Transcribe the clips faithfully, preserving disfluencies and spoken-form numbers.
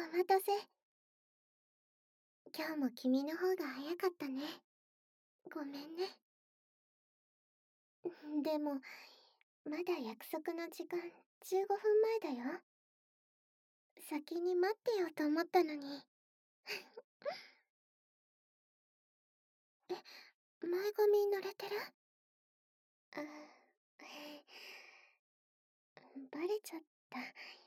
お待たせ。今日も君の方が早かったね。ごめんね。でも、まだ約束の時間じゅうごふんまえだよ。先に待ってようと思ったのに。え、前髪濡れてる？あ、バレちゃった。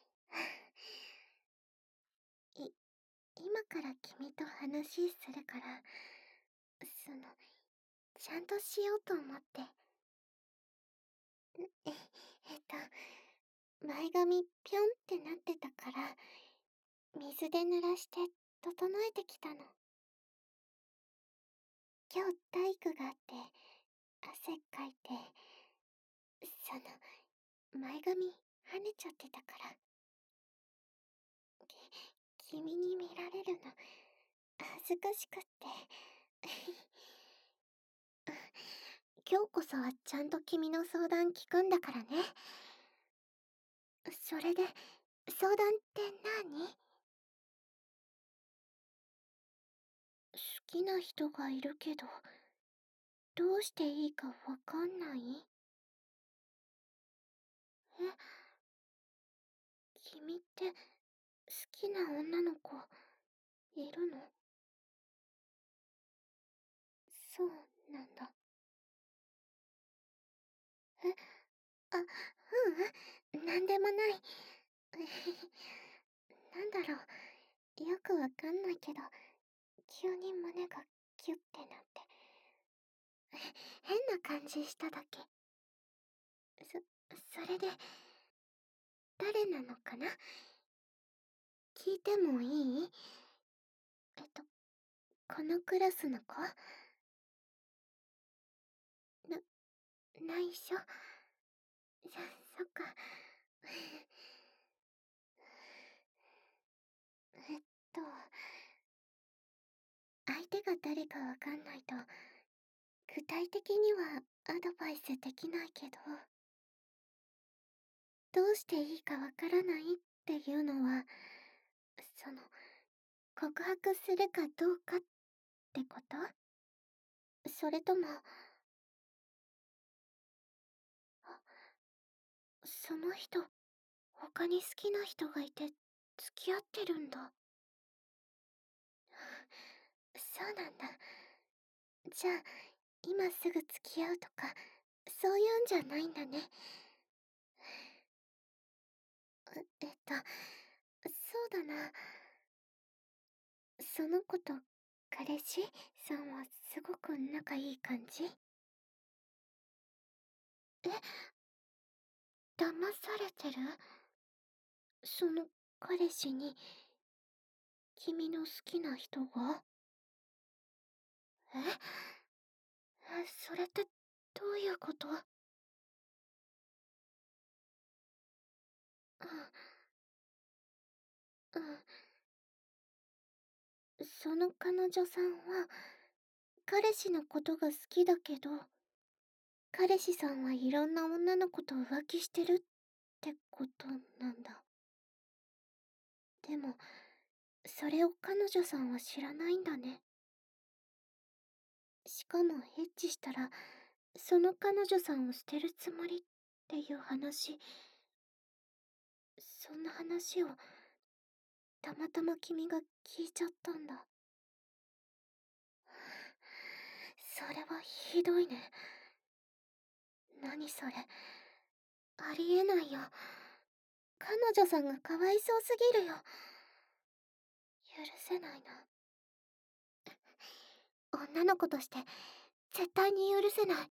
い、今から君と話するから、その、ちゃんとしようと思って。え、えっと、前髪ぴょんってなってたから、水で濡らして整えてきたの。今日体育があって汗かいて、その前髪跳ねちゃってたから、き君に見られるの恥ずかしくって。今日こそはちゃんと君の相談聞くんだからね。それで相談って何？好きな人がいるけど、どうしていいかわかんない？え、君って好きな女の子いるの？そうなんだ。え、あ、ううん、なんでもない。なんだろう、よくわかんないけど、急に胸がキュッてなって、変な感じしただけ。そ、それで、誰なのかな？聞いてもいい？えっと、このクラスの子？な、内緒？そ、そっか。えっと、相手が誰かわかんないと、具体的にはアドバイスできないけど、どうしていいかわからないっていうのは、その、告白するかどうかってこと？それとも、あ、その人、他に好きな人がいて付き合ってるんだ。そうなんだ。じゃあ、今すぐ付き合うとか、そういうんじゃないんだね。ええっと、そうだな。その子と彼氏さんはすごく仲いい感じ？え、騙されてる？その彼氏に君の好きな人が？え、えそれってどういうこと？うん、うん。その彼女さんは彼氏のことが好きだけど、彼氏さんはいろんな女の子と浮気してるってことなんだ。でも、それを彼女さんは知らないんだね。しかもエッチしたら、その彼女さんを捨てるつもりっていう話。そんな話を、たまたま君が聞いちゃったんだ。それはひどいね。何それ。ありえないよ。彼女さんがかわいそうすぎるよ。許せないな。女の子として絶対に許せない。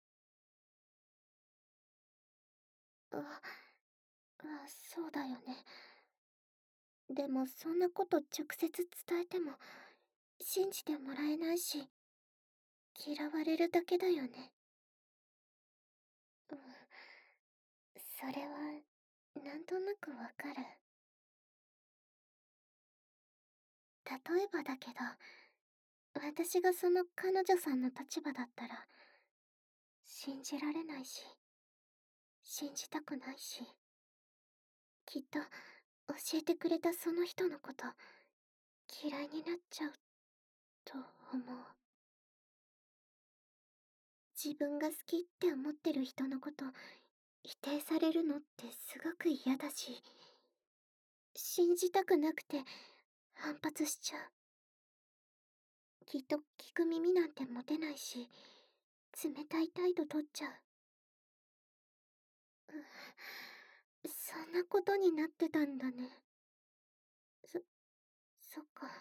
あ、あ、そうだよね。でもそんなこと直接伝えても信じてもらえないし、嫌われるだけだよね。うん、それはなんとなくわかる。例えばだけど、私がその彼女さんの立場だったら、信じられないし、信じたくないし、きっと教えてくれたその人のこと嫌いになっちゃうと思う。自分が好きって思ってる人のこと否定されるのってすごく嫌だし、信じたくなくて反発しちゃう。きっと聞く耳なんて持てないし、冷たい態度取っちゃう。うん、そんなことになってたんだね。そ、そっか。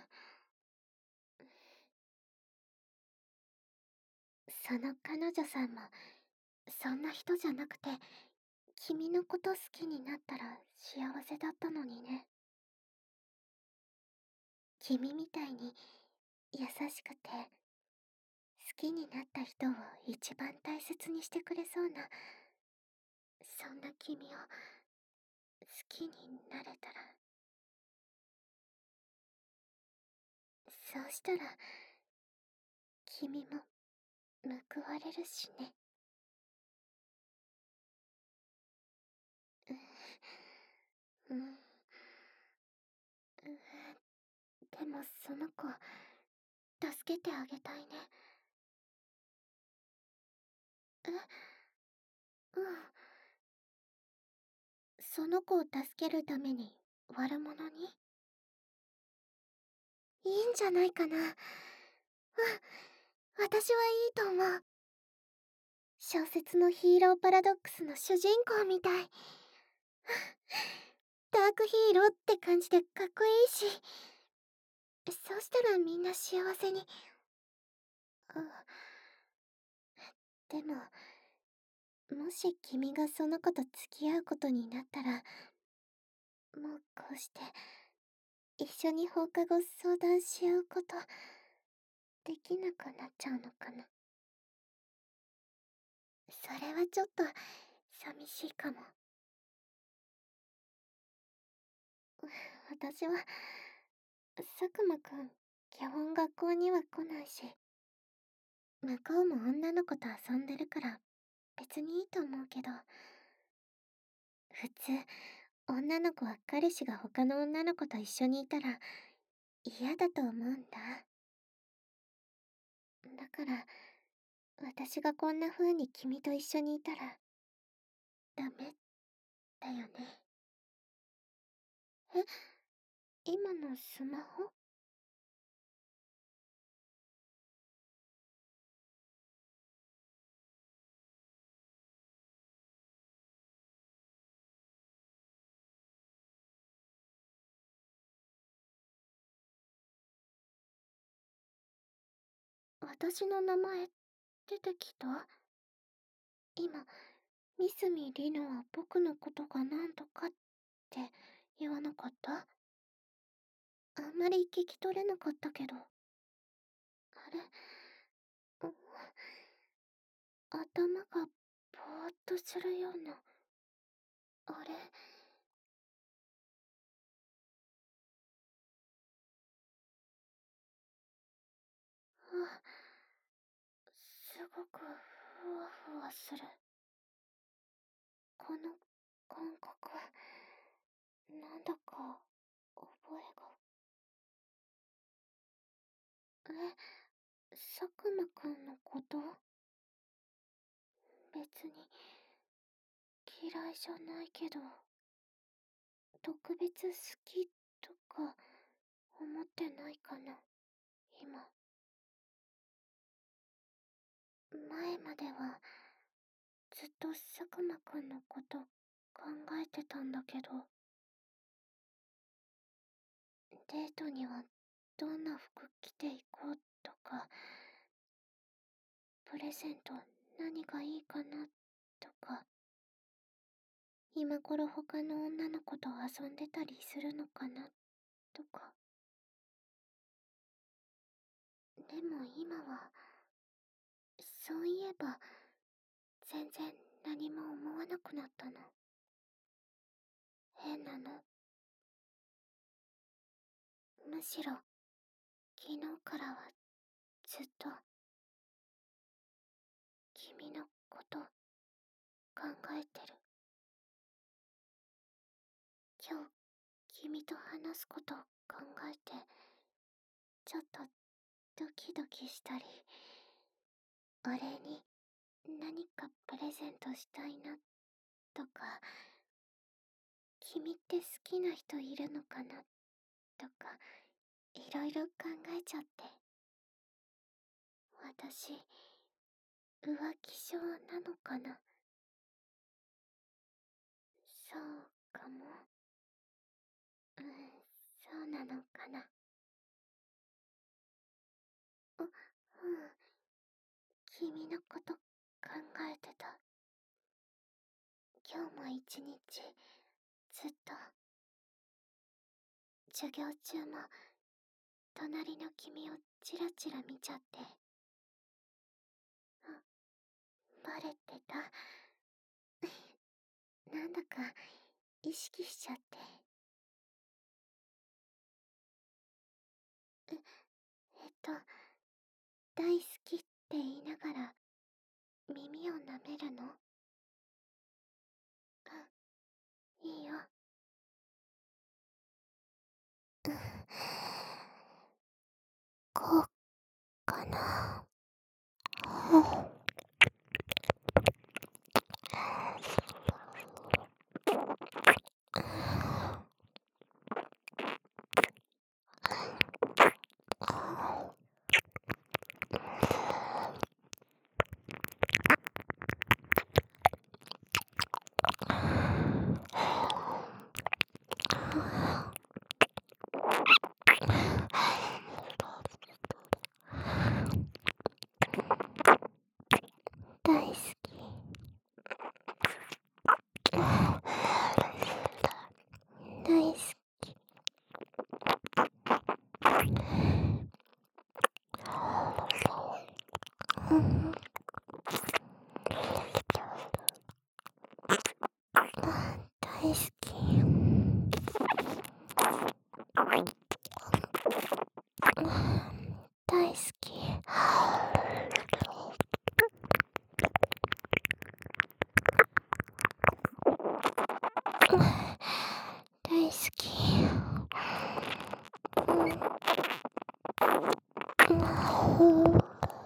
その彼女さんも、そんな人じゃなくて、君のこと好きになったら幸せだったのにね。君みたいに優しくて、好きになった人を一番大切にしてくれそうな、そんな君を好きになれたら。そうしたら、君も報われるしね。うん、うん、うん。でもその子、助けてあげたいね。え、うん。その子を助けるために悪者にいいんじゃないかな。うん、私はいいと思う。小説のヒーローパラドックスの主人公みたい。ダークヒーローって感じでかっこいいし、そうしたらみんな幸せに。あ、でも、もし君がその子と付き合うことになったら、もうこうして一緒に放課後相談し合うことできなくなっちゃうのかな。それはちょっと寂しいかも。私は佐久間くん基本学校には来ないし、向こうも女の子と遊んでるから別にいいと思うけど、普通女の子は彼氏が他の女の子と一緒にいたら嫌だと思うんだ。だから私がこんな風に君と一緒にいたらダメだよね。え、今のスマホ？私の名前出てきた？今、ミスミリノは僕のことがなんとかって言わなかった？あんまり聞き取れなかったけど。あれ、うん、頭がぼーっとするような。あれ、あ、すごくふわふわする。この感覚、なんだか覚えが。え、佐久間くんのこと？別に嫌いじゃないけど、特別好きとか思ってないかな、今。前まではずっと佐久間くんのこと考えてたんだけど、デートにはどんな服着ていこうとか、プレゼント何がいいかなとか、今頃他の女の子と遊んでたりするのかなとか。でも今は、そういえば全然何も思わなくなったの。変なの。むしろ昨日からはずっと君のこと考えてる。今日君と話すこと考えてちょっとドキドキしたり、お礼に何かプレゼントしたいなとか、君って好きな人いるのかなとか、いろいろ考えちゃって。私、浮気症なのかな。そうかも。うん、そうなのかな。あ、うん。君のこと考えてた。今日も一日、ずっと。授業中も、隣の君をチラチラ見ちゃって。あ、バレてた。なんだか、意識しちゃって。え、えっと、大好きって言いながら、耳を舐めるの？うん、いいよ。こうかな。大好き。大好き。うん、大好き。大好き。大好き。うん、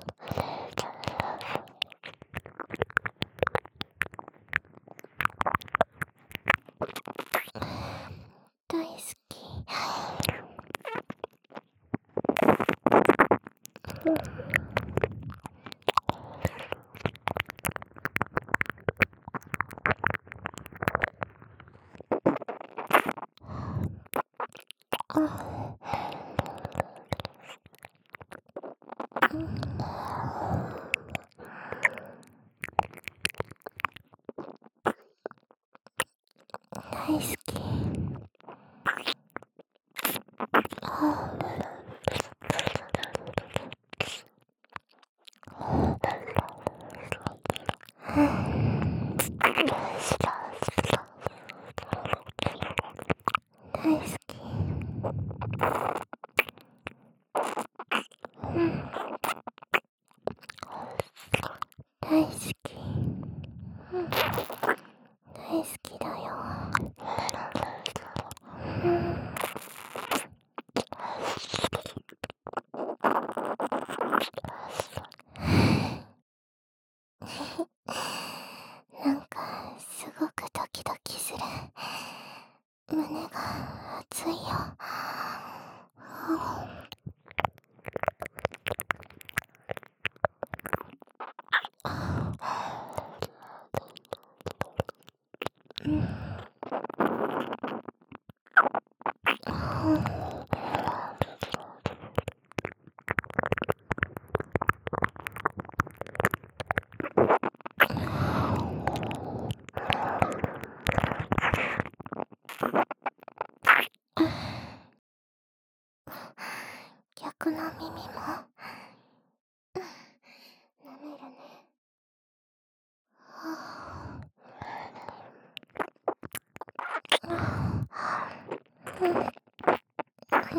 大好き。大好き。大好き。うん、大好き。うん、大好きだよ。うん、なんかすごくドキドキする。胸が熱いよ。うん、逆の耳も、うん、舐めるね。はあ、うん、うん、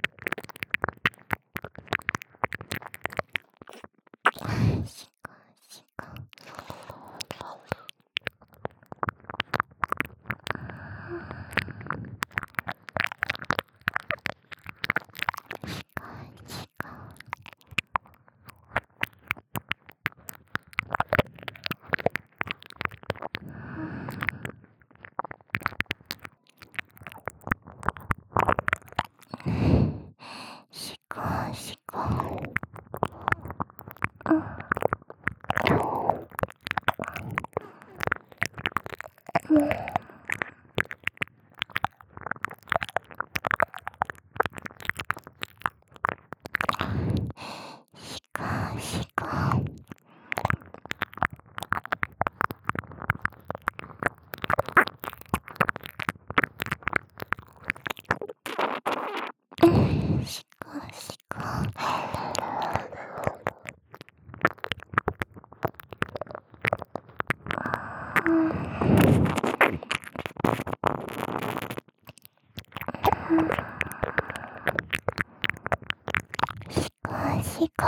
しこしこ。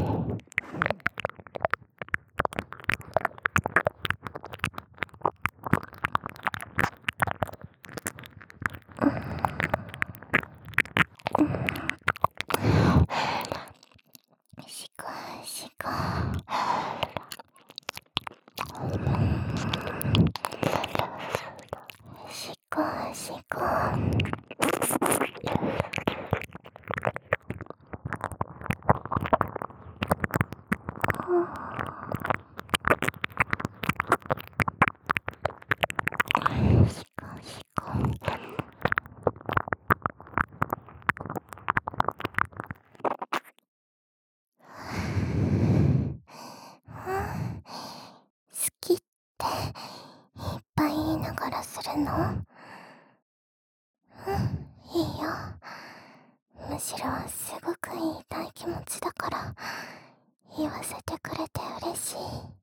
しこしこ。しこしこ。しこしこ。好きっていっぱい言いながらするの？うん、いいよ。むしろすごく言いたい気持ちだから言わせてくれて嬉しい。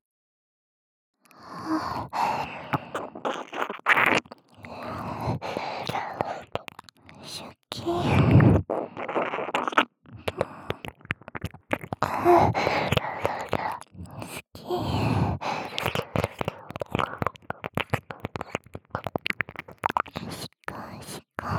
はあ、シュキー。好き。しこしこ。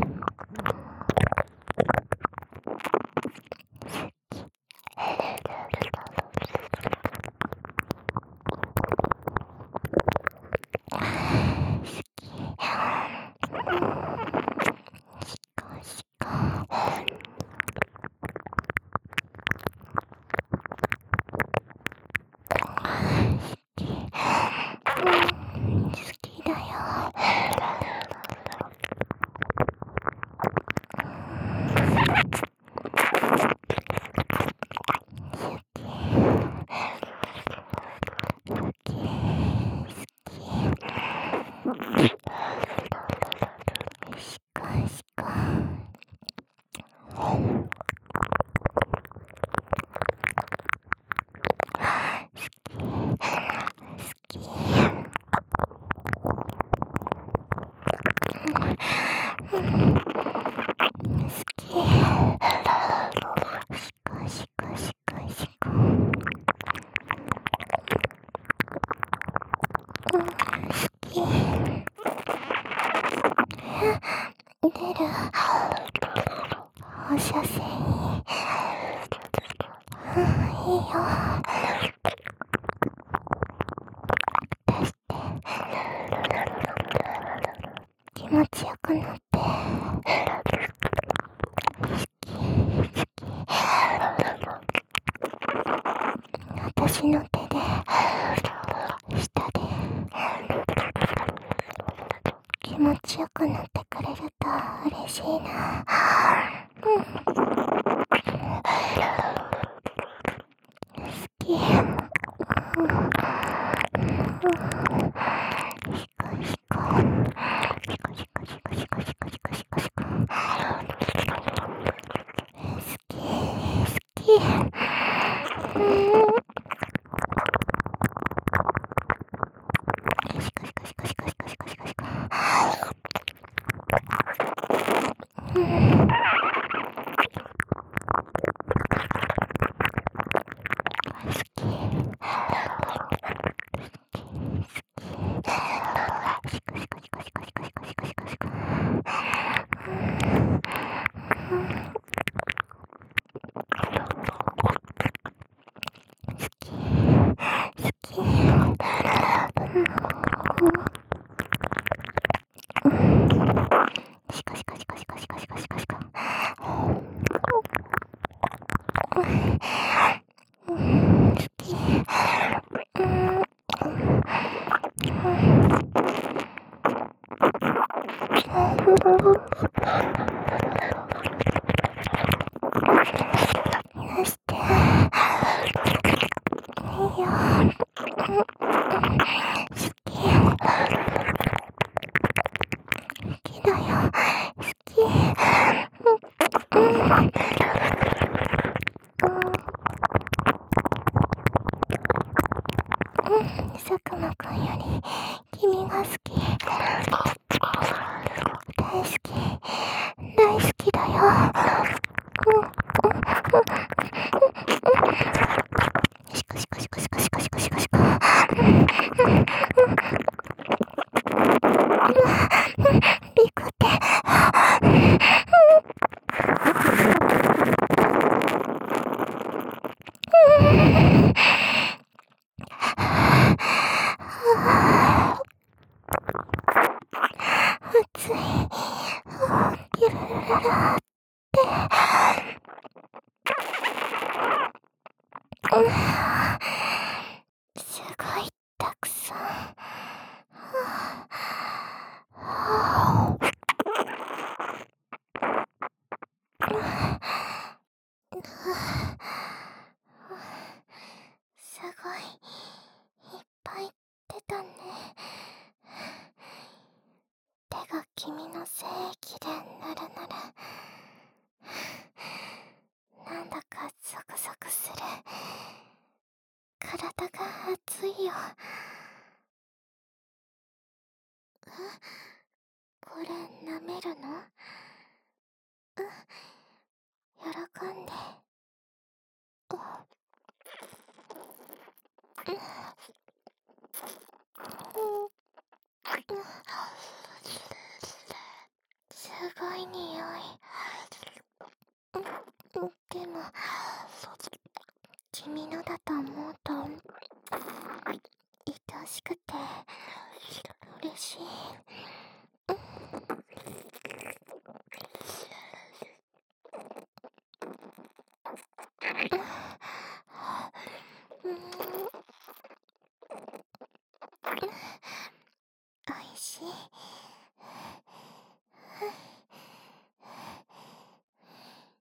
出る放射線いいよ。出して気持ちよくなって。好き好き。私の手で下で気持ちよくなってくれると嬉しいな。うん、好き。うん、しこしこ。しこしこしこしこしこしこしこしこ。好き好き。うん、しこしこしこしこしこしこしこしこ。うん、佐久間くんより君が好き。大好き大好きだよ。 うんすごいたくさん。はすごいいっぱい出たね。手が君の精液でぬるぬる。なんだかゾクゾクする。体が熱いよ。え、これ舐めるの？うん、喜んで。すごい匂い。でも君のだと思うと愛しくて嬉しい。